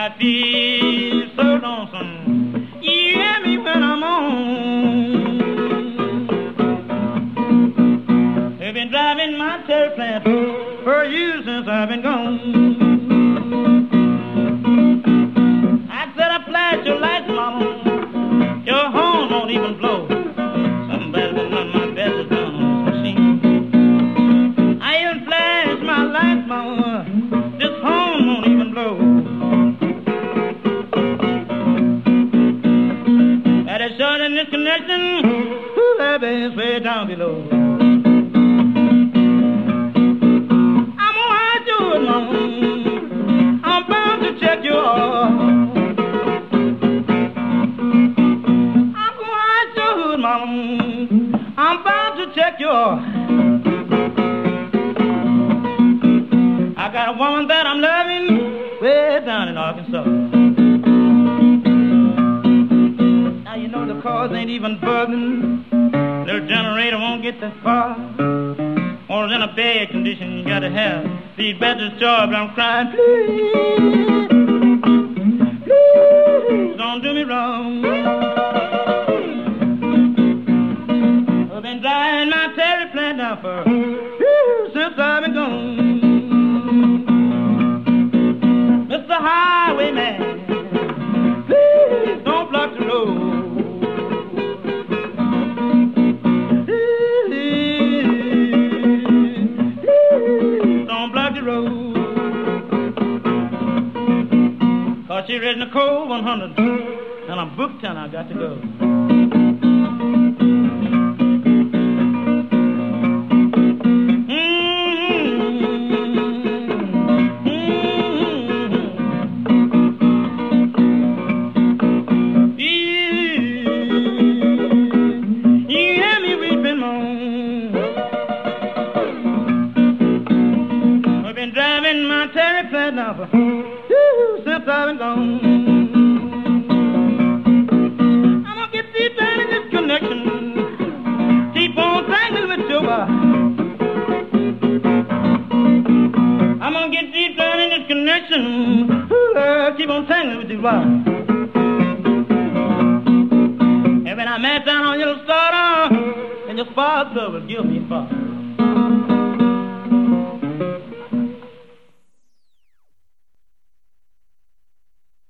I feel so lonesome. You hear me when I'm on. I've been driving my tail plant for you since I've been gone. I said I flash your lights, mama. Your horn won't even blow. Somebody will run my best is done on this machine. I even flash my lights, mama. This horn won't even blow. That is short in this connection. Ooh, that baby's way down below. I'm gonna hide you, mama. I'm bound to check you off. I'm bound to check you off. I got a woman that I'm loving way down in Arkansas. Now you know the cars ain't even buzzing. Little generator won't get that far. Or in a bad condition you gotta have these batteries charged. I'm crying, please, please don't do me wrong. Driving my terry plant down for since I've been gone. Mr. Highwayman, please don't block the road. Please don't block the road. 'Cause she read Nicole 100 and I'm booked and I got to go. Since I've been gone, I'm gonna get deep down in this connection. Keep on tangling with your wife. I'm gonna get deep down in this connection. Keep on tangling with your wife. And when I met down on your starter, and your father will give me far.